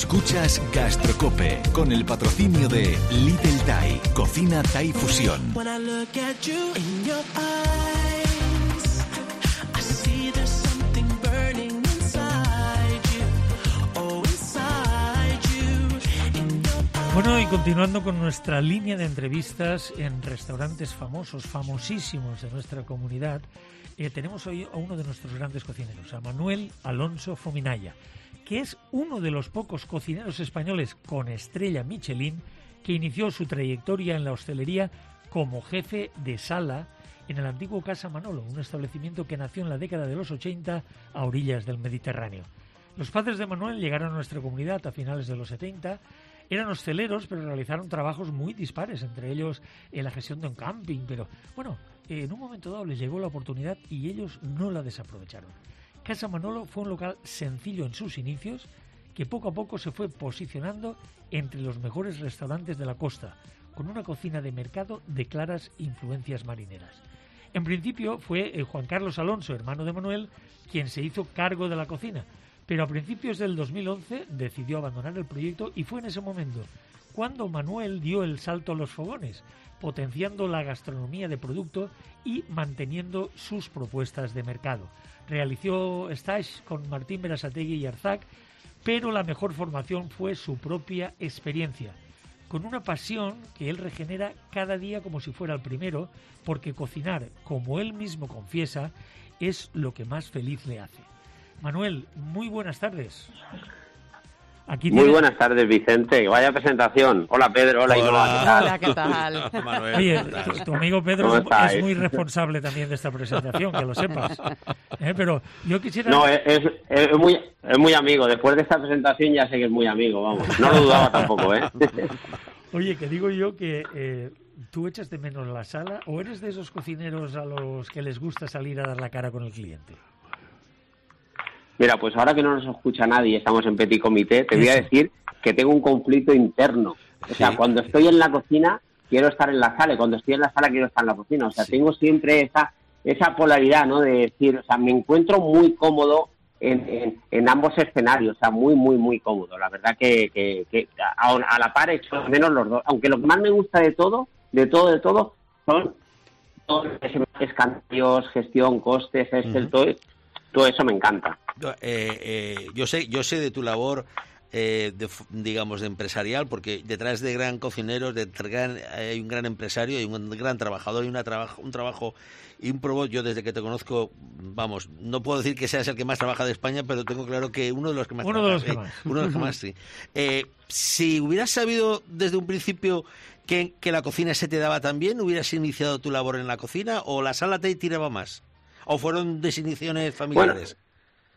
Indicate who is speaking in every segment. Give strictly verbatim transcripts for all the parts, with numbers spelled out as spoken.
Speaker 1: Escuchas Gastrocope con el patrocinio de Little Thai, Cocina Thai Fusión.
Speaker 2: Bueno, y continuando con nuestra línea de entrevistas en restaurantes famosos, famosísimos de nuestra comunidad, eh, tenemos hoy a uno de nuestros grandes cocineros, a Manuel Alonso Fominaya, que es uno de los pocos cocineros españoles con estrella Michelin que inició su trayectoria en la hostelería como jefe de sala en el antiguo Casa Manolo, un establecimiento que nació en la década de los ochenta a orillas del Mediterráneo. Los padres de Manuel llegaron a nuestra comunidad a finales de los setenta. Eran hosteleros, pero realizaron trabajos muy dispares, entre ellos en la gestión de un camping. Pero, bueno, en un momento dado les llegó la oportunidad y ellos no la desaprovecharon. Casa Manolo fue un local sencillo en sus inicios, que poco a poco se fue posicionando entre los mejores restaurantes de la costa, con una cocina de mercado de claras influencias marineras. En principio fue eh, Juan Carlos Alonso, hermano de Manuel, quien se hizo cargo de la cocina. Pero a principios del dos mil once decidió abandonar el proyecto y fue en ese momento cuando Manuel dio el salto a los fogones, potenciando la gastronomía de producto y manteniendo sus propuestas de mercado. Realizó stage con Martín Berasategui y Arzac, pero la mejor formación fue su propia experiencia, con una pasión que él regenera cada día como si fuera el primero, porque cocinar, como él mismo confiesa, es lo que más feliz le hace. Manuel, muy buenas tardes. Aquí
Speaker 3: muy
Speaker 2: tiene...
Speaker 3: buenas tardes, Vicente. Vaya presentación. Hola, Pedro. Hola,
Speaker 4: Hola, ¿qué tal?
Speaker 2: Manuel. Oye, tu, tu amigo Pedro es, es muy responsable también de esta presentación, que lo sepas. ¿Eh? Pero yo quisiera...
Speaker 3: No, es, es, es, muy, es muy amigo. Después de esta presentación ya sé que es muy amigo, vamos. No lo dudaba tampoco, ¿eh?
Speaker 2: Oye, que digo yo que... Eh, ¿tú echas de menos la sala o eres de esos cocineros a los que les gusta salir a dar la cara con el cliente?
Speaker 3: Mira, pues ahora que no nos escucha nadie, estamos en petit comité, te voy a decir que tengo un conflicto interno. O sea, sí. Cuando estoy en la cocina, quiero estar en la sala, y cuando estoy en la sala, quiero estar en la cocina. O sea, sí. Tengo siempre esa esa polaridad, ¿no? De decir, o sea, me encuentro muy cómodo en, en, en ambos escenarios, o sea, muy, muy, muy cómodo. La verdad que, que, que a, a la par echo menos los dos. Aunque lo que más me gusta de todo, de todo, de todo, son todos los escandallos, gestión, costes, Excel, uh-huh. todo Todo eso me encanta.
Speaker 5: Eh, eh, yo sé, yo sé de tu labor, eh, de, digamos, de empresarial, porque detrás de gran cocineros, de gran, hay un gran empresario, hay un gran trabajador y una trabajo, un trabajo ímprobo. Yo desde que te conozco, vamos, no puedo decir que seas el que más trabaja de España, pero tengo claro que uno de los que más
Speaker 2: uno
Speaker 5: trabaja.
Speaker 2: De los que
Speaker 5: eh,
Speaker 2: más.
Speaker 5: Uno de los que más, sí. Eh, si hubieras sabido desde un principio que, que la cocina se te daba tan bien, ¿hubieras iniciado tu labor en la cocina o la sala te tiraba más? ¿O fueron designaciones familiares?
Speaker 3: Bueno,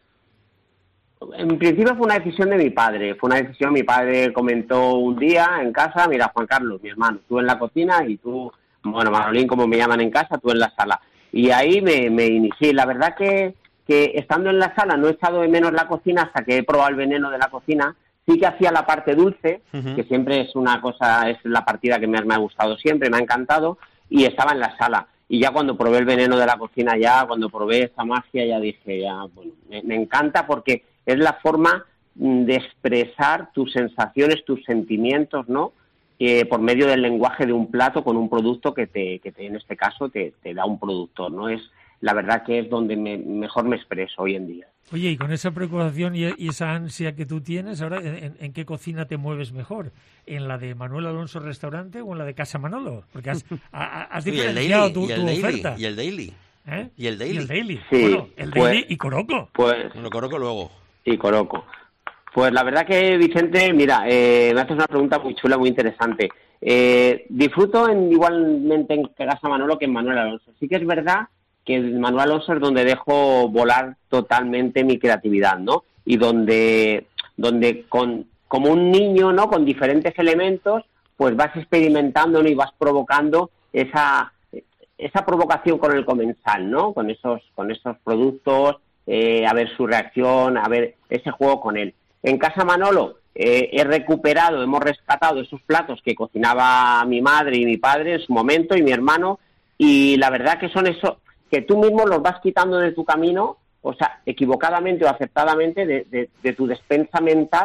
Speaker 3: en principio fue una decisión de mi padre. Fue una decisión, mi padre comentó un día en casa, mira, Juan Carlos, mi hermano, tú en la cocina y tú, bueno, Manolín, como me llaman en casa, tú en la sala. Y ahí me, me inicié. La verdad que, que estando en la sala no he echado de menos la cocina hasta que he probado el veneno de la cocina. Sí que hacía la parte dulce, uh-huh. que siempre es una cosa, es la partida que me, me ha gustado siempre, me ha encantado, y estaba en la sala. Y ya cuando probé el veneno de la cocina, ya cuando probé esa magia, ya dije, ya bueno, me, me encanta porque es la forma de expresar tus sensaciones, tus sentimientos, ¿no? Eh, por medio del lenguaje de un plato con un producto que te, que te en este caso te, te da un productor, ¿no? Es la verdad que es donde me, mejor me expreso hoy en día.
Speaker 2: Oye, y con esa preocupación y, y esa ansia que tú tienes, ahora, ¿en, ¿en qué cocina te mueves mejor? ¿En la de Manuel Alonso Restaurante o en la de Casa Manolo? Porque has, has diferenciado tu, tu oferta.
Speaker 5: Y el Daily.
Speaker 2: ¿Eh?
Speaker 5: Y el Daily.
Speaker 2: Y el Daily.
Speaker 3: Sí,
Speaker 2: bueno, el
Speaker 3: pues,
Speaker 2: Daily y Coroco.
Speaker 3: Pues,
Speaker 5: bueno, Coroco luego.
Speaker 3: Y Coroco. Pues la verdad que, Vicente, mira, eh, me haces una pregunta muy chula, muy interesante. Eh, disfruto en, igualmente en Casa Manolo que en Manuel Alonso. Sí que es verdad que en Manuel Alonso es donde dejo volar totalmente mi creatividad, ¿no? Y donde, donde con, como un niño, ¿no? Con diferentes elementos, pues vas experimentando, ¿no? Y vas provocando esa, esa provocación con el comensal, ¿no? Con esos, con esos productos, eh, a ver su reacción, a ver ese juego con él. En Casa Manolo eh, he recuperado, hemos rescatado esos platos que cocinaba mi madre y mi padre en su momento y mi hermano, y la verdad que son esos que tú mismo los vas quitando de tu camino, o sea, equivocadamente o acertadamente de, de, de tu despensa mental,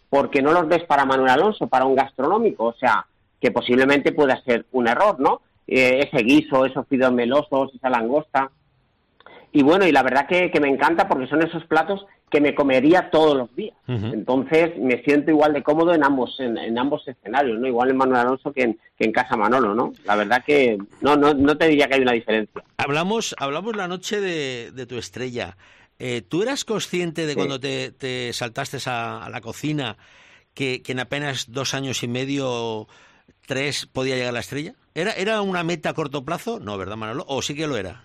Speaker 3: porque no los ves para Manuel Alonso, para un gastronómico, o sea, que posiblemente pueda ser un error, ¿no? Eh, ese guiso, esos fideos melosos, esa langosta. Y bueno, y la verdad que, que me encanta porque son esos platos que me comería todos los días. Uh-huh. Entonces me siento igual de cómodo en ambos en, en ambos escenarios, ¿no? Igual en Manuel Alonso que en, que en Casa Manolo, ¿no? La verdad que no no no te diría que hay una diferencia.
Speaker 5: Hablamos hablamos la noche de, de tu estrella. Eh, ¿Tú eras consciente de sí. cuando te, te saltaste a, a la cocina que, que en apenas dos años y medio, tres, podía llegar a la estrella? ¿Era, ¿Era una meta a corto plazo? No, ¿verdad, Manolo? ¿O sí que lo era?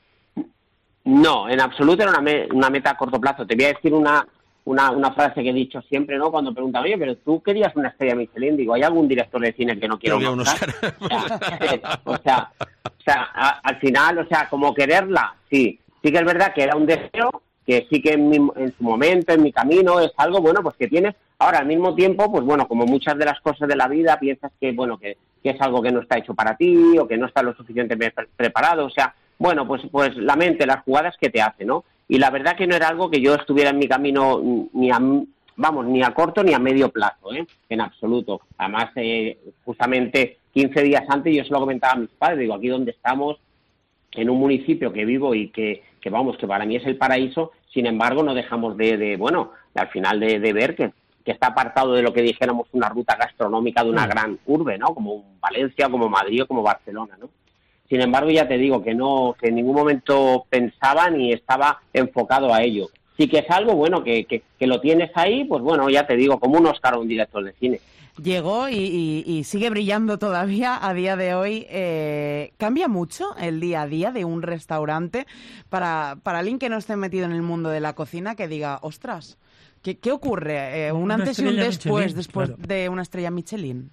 Speaker 3: No, en absoluto era una, me, una meta a corto plazo. Te voy a decir una, una, una frase que he dicho siempre, ¿no? Cuando preguntan, oye, pero tú querías una estrella Michelin. Digo, ¿hay algún director de cine que no quiera una Oscar? O sea, o sea, o sea a, al final, o sea, como quererla, sí. Sí que es verdad que era un deseo, que sí que en, mi, en su momento, en mi camino, es algo, bueno, pues que tienes. Ahora, al mismo tiempo, pues bueno, como muchas de las cosas de la vida, piensas que, bueno, que, que es algo que no está hecho para ti o que no está lo suficientemente pre- preparado, o sea... Bueno, pues pues la mente, las jugadas que te hace, ¿no? Y la verdad que no era algo que yo estuviera en mi camino ni a, vamos, ni a corto ni a medio plazo, ¿eh? En absoluto. Además, eh, justamente quince días antes yo se lo comentaba a mis padres, digo, aquí donde estamos, en un municipio que vivo y que, que vamos, que para mí es el paraíso, sin embargo, no dejamos de, de bueno, al final de, de ver que, que está apartado de lo que dijéramos una ruta gastronómica de una mm. gran urbe, ¿no? Como Valencia, como Madrid o como Barcelona, ¿no? Sin embargo, ya te digo que no, que en ningún momento pensaba ni estaba enfocado a ello. Sí que es algo, bueno, que, que, que lo tienes ahí, pues bueno, ya te digo, como un Oscar o un director de cine.
Speaker 4: Llegó y, y, y sigue brillando todavía a día de hoy. Eh, ¿Cambia mucho el día a día de un restaurante para, para alguien que no esté metido en el mundo de la cocina, que diga, ostras, ¿qué, qué ocurre? Eh, ¿Un antes y un después, Michelin, después claro. de una estrella Michelin?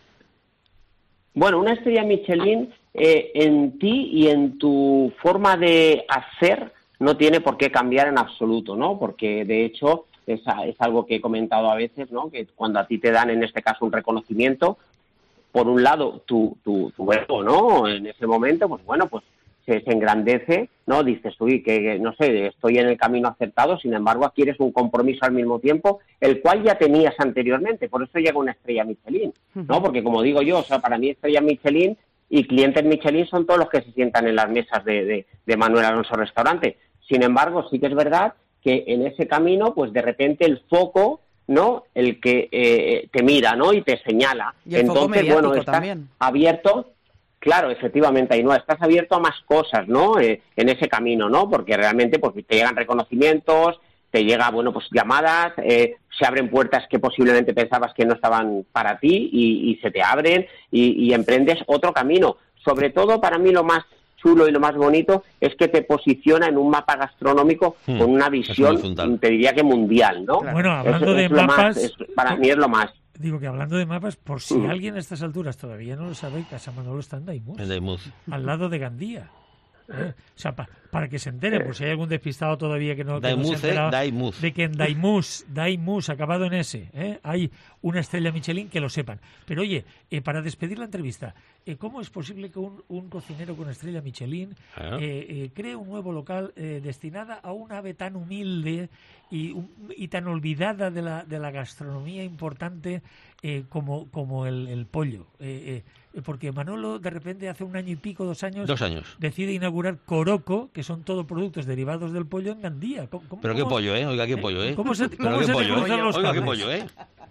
Speaker 3: Bueno, una estrella Michelin eh, en ti y en tu forma de hacer no tiene por qué cambiar en absoluto, ¿no? Porque, de hecho, es, es algo que he comentado a veces, ¿no? Que cuando a ti te dan, en este caso, un reconocimiento, por un lado, tu, tu, tu ego, ¿no? En ese momento, pues bueno, pues se, se engrandece, ¿no? Dices, uy, que no sé, estoy en el camino acertado, sin embargo, adquieres un compromiso al mismo tiempo, el cual ya tenías anteriormente, por eso llega una estrella Michelin, ¿no? Porque como digo yo, o sea, para mí estrella Michelin y clientes Michelin son todos los que se sientan en las mesas de, de, de Manuel Alonso Restaurante. Sin embargo, sí que es verdad que en ese camino, pues de repente el foco, ¿no? El que eh, te mira, ¿no? Y te señala.
Speaker 4: Y el
Speaker 3: Entonces,
Speaker 4: foco mediático
Speaker 3: bueno, estás
Speaker 4: también.
Speaker 3: abierto. Claro, efectivamente, Ainhoa, estás abierto a más cosas, ¿no? Eh, en ese camino, ¿no? Porque realmente pues te llegan reconocimientos, te llega, bueno, pues llamadas, eh, se abren puertas que posiblemente pensabas que no estaban para ti y, y se te abren y, y emprendes otro camino. Sobre todo, para mí lo más chulo y lo más bonito es que te posiciona en un mapa gastronómico hmm, con una visión, te diría que mundial, ¿no?
Speaker 2: Bueno, hablando
Speaker 3: es,
Speaker 2: de
Speaker 3: es
Speaker 2: mapas...
Speaker 3: Más, es, para mí es lo más.
Speaker 2: Digo que hablando de mapas, por si uh. alguien a estas alturas todavía no lo sabe, Casa Manolo está en Daimús.
Speaker 5: En Daimús.
Speaker 2: Al lado de Gandía. ¿Eh? O sea, pa, para que se entere, por si hay algún despistado todavía que no, que
Speaker 5: Daimús,
Speaker 2: no se entera,
Speaker 5: eh, Daimús.
Speaker 2: de que en Daimús, Daimús, acabado en S, ¿eh? hay una estrella Michelin, que lo sepan. Pero oye, eh, para despedir la entrevista, eh, ¿cómo es posible que un, un cocinero con estrella Michelin ah. eh, eh, cree un nuevo local eh, destinada a un ave tan humilde y, un, y tan olvidada de la, de la gastronomía importante eh, como, como el, el pollo? Eh, eh, Porque Manolo, de repente, hace un año y pico, dos años,
Speaker 5: dos años,
Speaker 2: decide inaugurar Coroco, que son todo productos derivados del pollo en Gandía. ¿Cómo, cómo,
Speaker 5: Pero qué pollo, ¿eh? Oiga, qué pollo, ¿eh?
Speaker 2: ¿Cómo se,
Speaker 5: Pero
Speaker 2: cómo
Speaker 5: qué
Speaker 2: se
Speaker 5: pollo,
Speaker 2: te cruzan
Speaker 5: ¿eh?
Speaker 2: los
Speaker 5: Oiga,
Speaker 2: cables?
Speaker 5: qué pollo, ¿eh?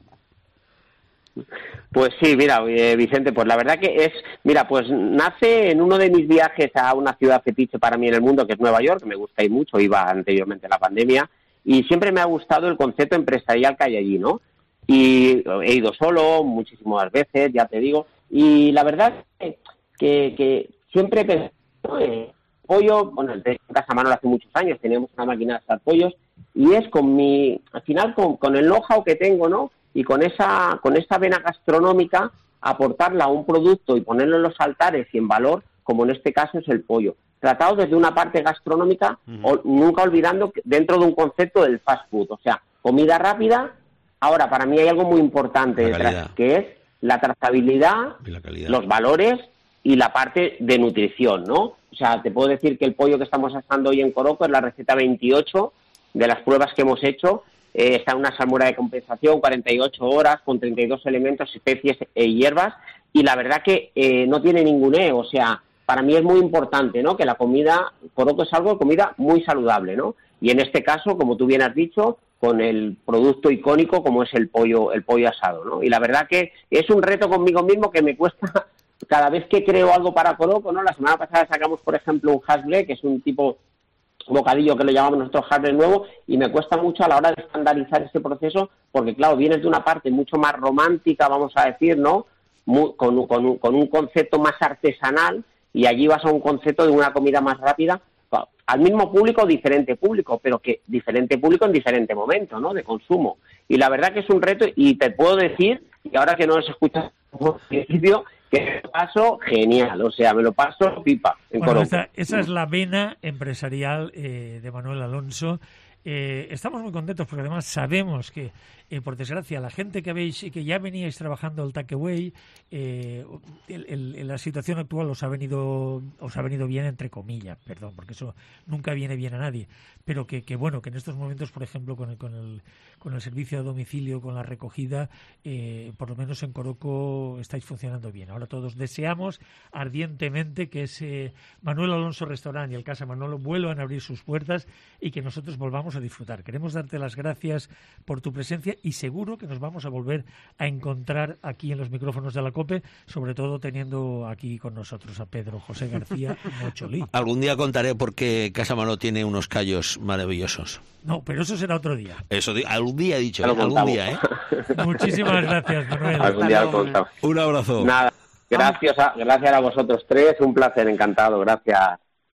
Speaker 3: Pues sí, mira, eh, Vicente, pues la verdad que es... Mira, pues nace en uno de mis viajes a una ciudad fetiche para mí en el mundo, que es Nueva York, que me gusta ir mucho, iba anteriormente a la pandemia, y siempre me ha gustado el concepto empresarial que hay allí, ¿no? Y he ido solo muchísimas veces, ya te digo, y la verdad es que, que siempre he pensado en pollo, bueno, en Casa Manolo hace muchos años teníamos una máquina de asar pollos, y es con mi, al final con, con el know-how que tengo, ¿no? Y con esa, con esa vena gastronómica, aportarla a un producto y ponerlo en los altares y en valor, como en este caso es el pollo. Tratado desde una parte gastronómica, uh-huh. o, nunca olvidando que dentro de un concepto del fast food, o sea, comida rápida. Ahora, para mí hay algo muy importante
Speaker 5: la
Speaker 3: detrás,
Speaker 5: calidad.
Speaker 3: Que es la trazabilidad,
Speaker 5: y la calidad.
Speaker 3: Los valores y la parte de nutrición, ¿no? O sea, te puedo decir que el pollo que estamos asando hoy en Coroco es la receta veintiocho de las pruebas que hemos hecho, eh, está en una salmuera de compensación, cuarenta y ocho horas, con treinta y dos elementos, especies e hierbas, y la verdad que eh, no tiene ningún E, o sea, para mí es muy importante, ¿no?, que la comida, coroco es algo de comida muy saludable, ¿no? Y en este caso, como tú bien has dicho, con el producto icónico como es el pollo, el pollo asado, ¿no? Y la verdad que es un reto conmigo mismo que me cuesta cada vez que creo algo para coroco, ¿no? La semana pasada sacamos, por ejemplo, un hasble, que es un tipo bocadillo que lo llamamos nosotros hasble nuevo, y me cuesta mucho a la hora de estandarizar este proceso, porque claro, vienes de una parte mucho más romántica, vamos a decir, ¿no?, Muy, con, con, un, con un concepto más artesanal, y allí vas a un concepto de una comida más rápida, al mismo público, diferente público, pero que diferente público en diferente momento, ¿no?, de consumo. Y la verdad que es un reto, y te puedo decir, y ahora que no nos escuchas al principio, que me lo paso genial, o sea, me lo paso pipa. En
Speaker 2: bueno, esa, esa es la vena empresarial eh, de Manuel Alonso. Eh, estamos muy contentos porque además sabemos que, eh, por desgracia, la gente que veis y que ya veníais trabajando el takeaway, eh, el, el, la situación actual os ha venido os ha venido bien, entre comillas, perdón, porque eso nunca viene bien a nadie, pero que, que bueno, que en estos momentos, por ejemplo, con el, con el, con el servicio a domicilio, con la recogida, eh, por lo menos en Coroco estáis funcionando bien. Ahora todos deseamos ardientemente que ese Manuel Alonso Restaurant y el Casa Manolo vuelvan a abrir sus puertas y que nosotros volvamos a disfrutar. Queremos darte las gracias por tu presencia y seguro que nos vamos a volver a encontrar aquí en los micrófonos de la COPE, sobre todo teniendo aquí con nosotros a Pedro José García Mocholí.
Speaker 5: Algún día contaré por qué Casa Manolo tiene unos callos maravillosos.
Speaker 2: No, pero eso será otro día.
Speaker 5: Eso, algún día he dicho, ¿eh? algún día, ¿eh?
Speaker 2: Muchísimas gracias, Manuel.
Speaker 3: Algún día lo contamos.
Speaker 5: Un abrazo.
Speaker 3: Nada, gracias a, gracias a vosotros tres, un placer, encantado, gracias.